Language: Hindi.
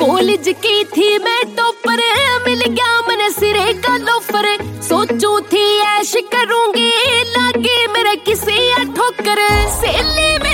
कॉलेज की थी मैं टॉपर, मिल गया मन सिरे का लोफर। सोचू थी ऐश करूंगी, लागे मेरे किसी ठोकर। सेले